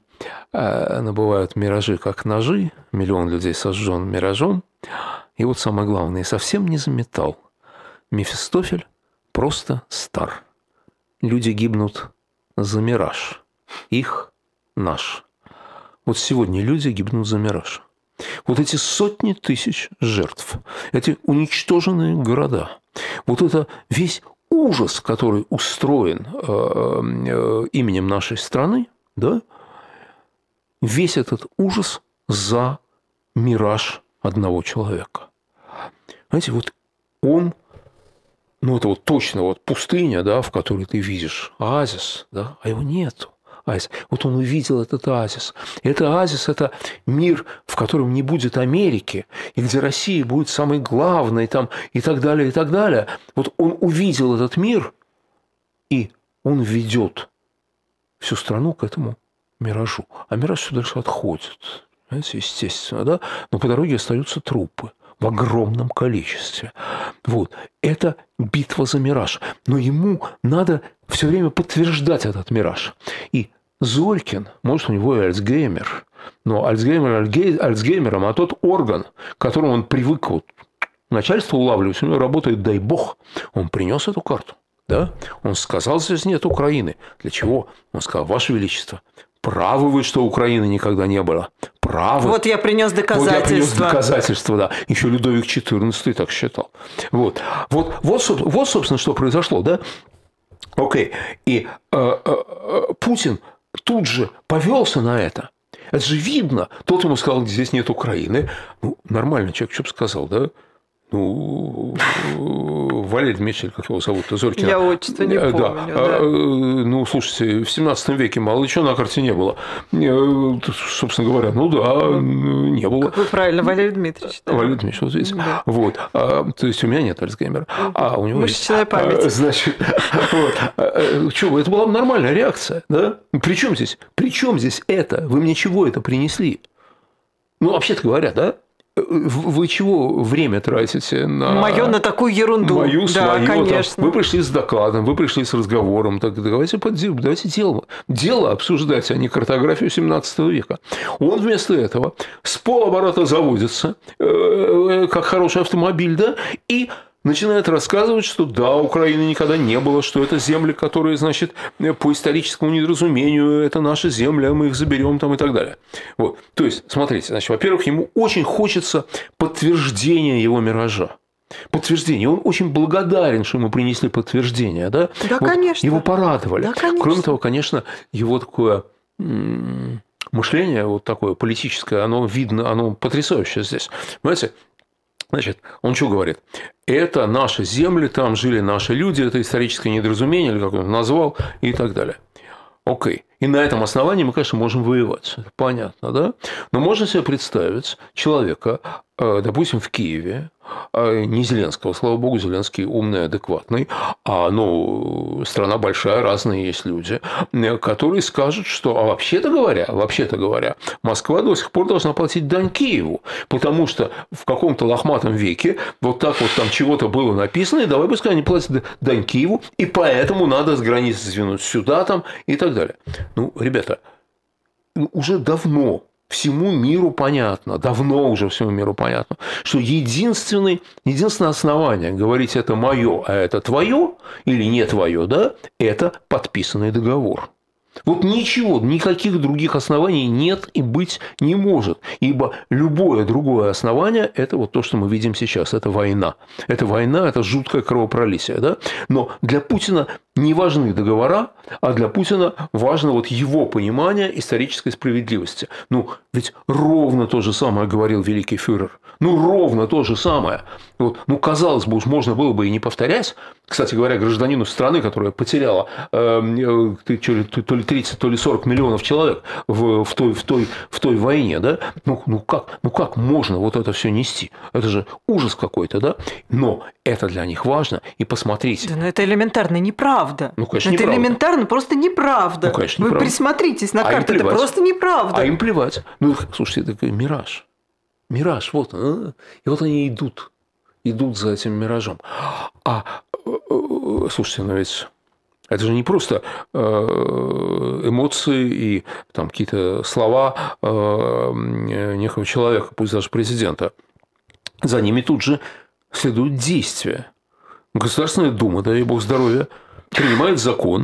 Бывают миражи, как ножи, миллион людей сожжен миражом. И вот самое главное, совсем не заметал. Мефистофель просто стар. Люди гибнут за мираж. Их наш. Вот сегодня люди гибнут за мираж. Вот эти сотни тысяч жертв, эти уничтоженные города, вот это весь ужас, который устроен именем нашей страны, да, весь этот ужас за мираж одного человека. Знаете, вот он, ну это вот точно вот пустыня, да, в которой ты видишь оазис, да, а его нету. Оазис. Вот он увидел этот оазис. И это оазис – это мир, в котором не будет Америки, и где Россия будет самой главной, там, и так далее, и так далее. Вот он увидел этот мир, и он ведет всю страну к этому миражу. А мираж все дальше отходит, знаете, естественно, да? Но по дороге остаются трупы в огромном количестве. Вот. Это битва за мираж. Но ему надо все время подтверждать этот мираж. И Зорькин, может, у него и Альцгеймер, но Альцгеймер Альцгеймером, а тот орган, к которому он привык вот, начальство улавливать, у него работает, дай бог, он принес эту карту. Да? Он сказал, здесь нет Украины. Для чего? Он сказал, Ваше Величество, правы вы, что Украины никогда не было. Правы. Вот я принес доказательства. Да. Еще Людовик XIV так считал. Вот, собственно, что произошло, да? Окей. И Путин тут же повелся на это. Это же видно. Тот ему сказал, здесь нет Украины. Ну, нормально человек, что бы сказал, да? Ну, Валерий Дмитриевич, как его зовут-то, Зорькин. Я отчество не помню. Да. Ну, слушайте, в 17 веке мало чего на карте не было. Собственно говоря, ну да, не было. Как вы правильно, Валерий Дмитриевич. Да. Валерий Дмитриевич, вот видите. Да. Вот. То есть у меня нет Альцгеймера, а у него мышечная память. Значит, вот. Чего, это была нормальная реакция, да? При чем здесь это? Вы мне чего это принесли? Ну, вообще-то говоря, да? Вы чего время тратите на... Мое на такую ерунду. Мою, да, свою. конечно. Там, вы пришли с докладом, вы пришли с разговором. Так давайте дело обсуждать, а не картографию 17 века. Он вместо этого с полоборота заводится, как хороший автомобиль, да, и начинает рассказывать, что да, Украины никогда не было, что это земли, которые, значит, по историческому недоразумению, это наши земли, а мы их заберем там и так далее. Вот. То есть, смотрите, значит, во-первых, ему очень хочется подтверждения его миража. Подтверждение. Он очень благодарен, что ему принесли подтверждение. Да, да вот конечно. Его порадовали. Да, конечно. Кроме того, конечно, его такое... мышление вот такое политическое, оно видно, оно потрясающее здесь. Понимаете? Значит, он что говорит? Это наши земли, там жили наши люди, это историческое недоразумение, или как он назвал, и так далее. Окей. И на этом основании мы, конечно, можем воевать. Это понятно, да? Но можно себе представить человека, допустим, в Киеве, не Зеленского, слава богу, Зеленский умный, адекватный, страна большая, разные есть люди, которые скажут, что, вообще-то говоря, Москва до сих пор должна платить дань Киеву, потому что в каком-то лохматом веке вот так вот там чего-то было написано, и давай пускай они платят дань Киеву, и поэтому надо с границы сдвинуть сюда там и так далее. Ну, ребята, уже давно всему миру понятно, что единственное основание говорить это мое, а это твое или не твое, да, это подписанный договор. Вот ничего, никаких других оснований нет и быть не может, ибо любое другое основание – это вот то, что мы видим сейчас, это война. Это война, это жуткое кровопролитие, да? Но для Путина не важны договора, а для Путина важно вот его понимание исторической справедливости. Ведь ровно то же самое говорил великий фюрер. Ровно то же самое. Вот, казалось бы, уж можно было бы и не повторять. Кстати говоря, гражданину страны, которая потеряла то ли 30, то ли 40 миллионов человек в той войне, да? Как можно вот это все нести? Это же ужас какой-то, да? Но это для них важно. И посмотрите. Да, но это элементарно неправда. Конечно, это неправда. Элементарно просто неправда. Конечно, Вы неправда. присмотритесь на карту, это просто неправда. А им плевать. Слушайте, это такой мираж. Мираж, вот. И вот они идут за этим миражом. Слушайте, ведь это же не просто эмоции и там какие-то слова некого человека, пусть даже президента. За ними тут же следуют действия. Государственная Дума, дай бог здоровья, принимает закон,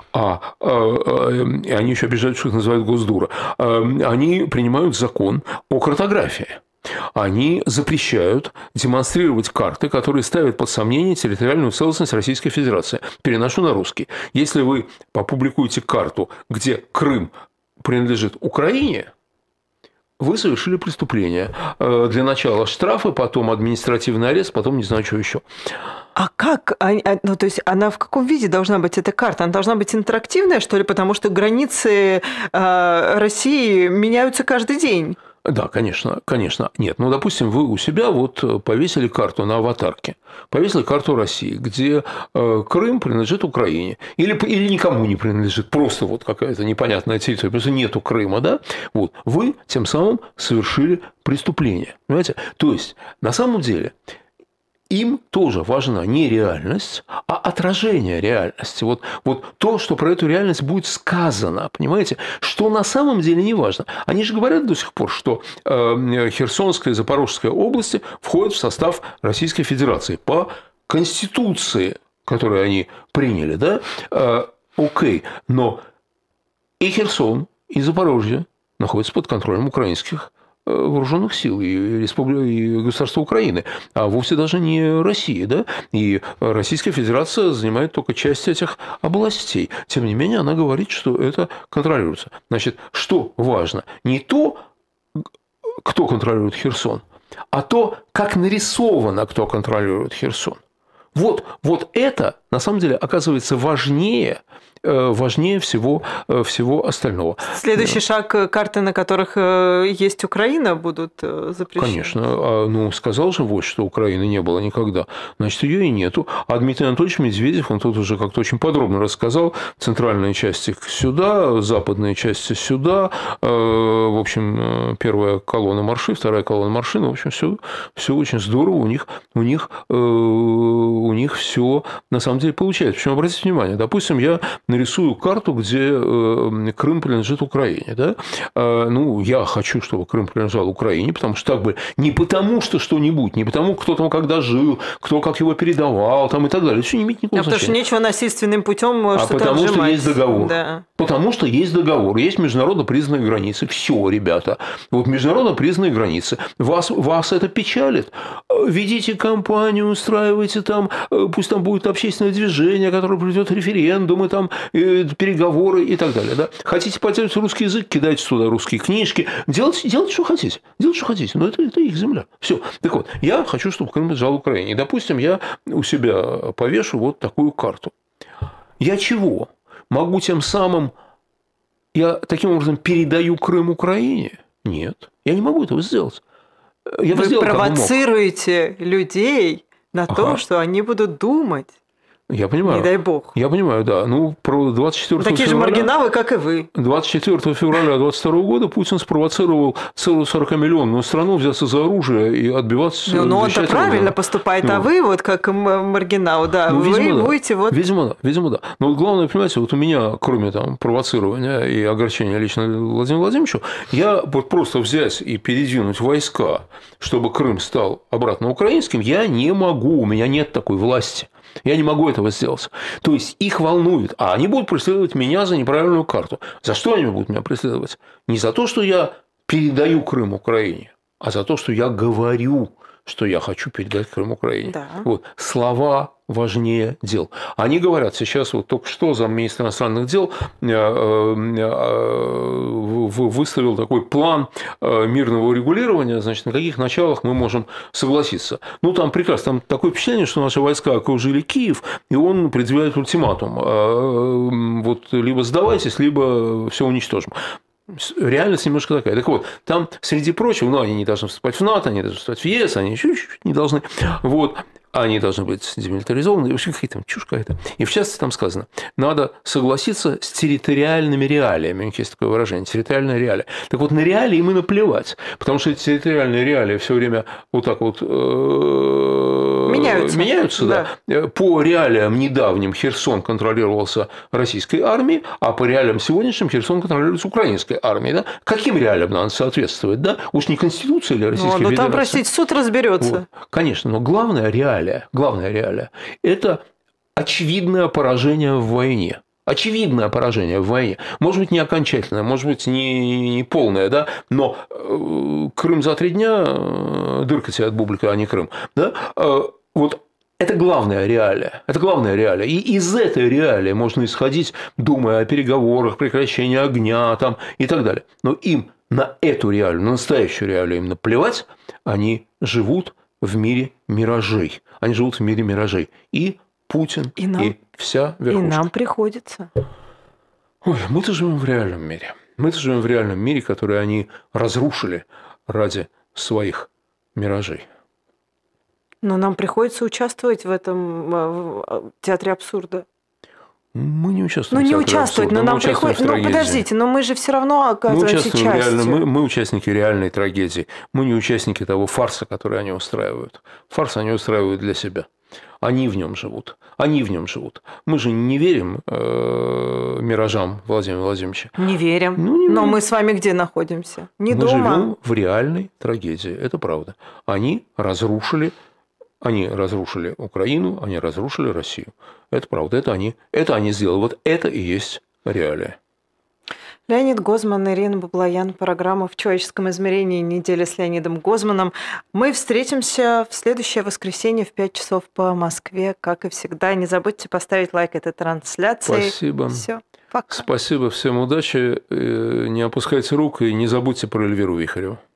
и они еще обижают, что их называют Госдура. Они принимают закон о картографии. Они запрещают демонстрировать карты, которые ставят под сомнение территориальную целостность Российской Федерации. Переношу на русский. Если вы опубликуете карту, где Крым принадлежит Украине, вы совершили преступление. Для начала штрафы, потом административный арест, потом не знаю, что еще. А как? То есть она в каком виде должна быть, эта карта? Она должна быть интерактивная, что ли? Потому что границы России меняются каждый день. Да, конечно. Нет, допустим, вы у себя вот повесили карту на аватарке, повесили карту России, где Крым принадлежит Украине, или никому не принадлежит, просто вот какая-то непонятная территория, просто нету Крыма, да? Вот, вы тем самым совершили преступление, понимаете? То есть, на самом деле, им тоже важна не реальность, а отражение реальности. Вот то, что про эту реальность будет сказано, понимаете, что на самом деле не важно. Они же говорят до сих пор, что Херсонская и Запорожская области входят в состав Российской Федерации по Конституции, которую они приняли, да? Окей, но и Херсон, и Запорожье находятся под контролем украинских вооруженных сил и государства Украины, а вовсе даже не России, да? И Российская Федерация занимает только часть этих областей. Тем не менее, она говорит, что это контролируется. Значит, что важно? Не то, кто контролирует Херсон, а то, как нарисовано, кто контролирует Херсон. Вот это, на самом деле, оказывается важнее важнее всего остального. Следующий шаг, карты, на которых есть Украина, будут запрещены? Конечно. Ну, сказал же вождь, что Украины не было никогда. Значит, ее и нету. А Дмитрий Анатольевич Медведев, он тут уже как-то очень подробно рассказал. Центральные части сюда, западные части сюда. В общем, первая колонна марши, вторая колонна марши. В общем, все очень здорово. У них все на самом деле получается. Причем, обратите внимание, допустим, я нарисую карту, где Крым принадлежит Украине. Да? Ну, я хочу, чтобы Крым принадлежал Украине, потому что так бы не потому что что-нибудь, не потому, кто там когда жил, кто как его передавал там, и так далее. Это все не имеет никакого значения. Потому что нечего насильственным путем что-то потому отжимать. что есть договор. Да. Потому что есть договор, есть международно признанные границы. Все, ребята. Вот международно признанные границы. Вас это печалит? Ведите кампанию, устраивайте там, пусть там будет общественное движение, которое проведет референдумы, там, переговоры и так далее. Да? Хотите потерять русский язык, кидайте туда русские книжки. Делайте, что хотите. Делайте, что хотите. Но это их земля. Все. Так вот, я хочу, чтобы Крым принадлежал Украине. И, допустим, я у себя повешу вот такую карту. Я чего? Могу тем самым... Я таким образом передаю Крым Украине? Нет. Я не могу этого сделать. Вы провоцируете людей на то, что они будут думать. Я понимаю. Не дай бог. Я понимаю, да. Ну, про 24 Такие февраля... же маргиналы, как и вы. 24 февраля 2022 года Путин спровоцировал целую 40-миллионную страну взяться за оружие и отбиваться... Ну, он-то правильно поступает, а вы, вот как маргинал, да, ну, вы видимо, будете вот... Видимо, да. Но вот главное, понимаете, вот у меня, кроме там провоцирования и огорчения лично Владимиру Владимировичу, я вот просто взять и передвинуть войска, чтобы Крым стал обратно украинским, я не могу, у меня нет такой власти. Я не могу этого сделать. То есть их волнует. А они будут преследовать меня за неправильную карту. За что они будут меня преследовать? Не за то, что я передаю Крым Украине, а за то, что я говорю, что я хочу передать Крым Украине. Да. Вот. Слова важнее дел. Они говорят, сейчас вот только что замминистра иностранных дел выставил такой план мирного урегулирования, значит, на каких началах мы можем согласиться. Ну, там прекрасно, там такое впечатление, что наши войска окружили Киев, и он предъявляет ультиматум. Вот либо сдавайтесь, либо все уничтожим. Реальность немножко такая. Так вот, там, среди прочего, ну, они не должны вступать в НАТО, они должны вступать в ЕС, они чуть-чуть не должны. Вот. Они должны быть демилитаризованы, и вообще какая-то чушь какая-то. И в частности там сказано, надо согласиться с территориальными реалиями. У них есть такое выражение, территориальная реалия. Так вот, на реалии мы наплевать, потому что эти территориальные реалии все время вот так вот меняются да. По реалиям недавним Херсон контролировался российской армией, а по реалиям сегодняшним Херсон контролируется украинской армией. Да? Каким реалиям надо соответствовать? Да? Уж не Конституция или Российской Федерации? Ну, там, простите, суд разберется. Вот. Конечно, но главная реалия – это очевидное поражение в войне. Очевидное поражение в войне. Может быть, не окончательное, может быть, не полное, да? Но Крым за 3 дня, дырка тебе от бублика, а не Крым. Да? Вот это главная реалия. Это главная реалия. И из этой реалии можно исходить, думая о переговорах, прекращении огня там, и так далее. Но им на эту реалию, на настоящую реалию им наплевать, они живут в мире миражей. Они живут в мире миражей. И Путин, и вся верхушка. И нам приходится. Ой, мы-то живем в реальном мире. Мы-то живем в реальном мире, который они разрушили ради своих миражей. Но нам приходится участвовать в этом театре абсурда. Мы не участвуем в театре абсурда. Но нам приходится... Ну, подождите, но мы же все равно оказываемся частью. Мы участники реальной трагедии. Мы не участники того фарса, который они устраивают. Фарс они устраивают для себя. Они в нем живут. Они в нем живут. Мы же не верим миражам Владимира Владимировича. Не верим. Ну, не но верим. Мы с вами где находимся? Не мы дома. Мы живем в реальной трагедии. Это правда. Они разрушили Украину, они разрушили Россию. Это правда. Это они сделали. Вот это и есть реалия. Леонид Гозман, Ирина Баблоян, программа «В человеческом измерении. Неделя с Леонидом Гозманом». Мы встретимся в следующее воскресенье в 5 часов по Москве. Как и всегда, не забудьте поставить лайк этой трансляции. Спасибо. Все, пока. Спасибо, всем удачи. Не опускайте рук и не забудьте про Эльвиру Вихареву.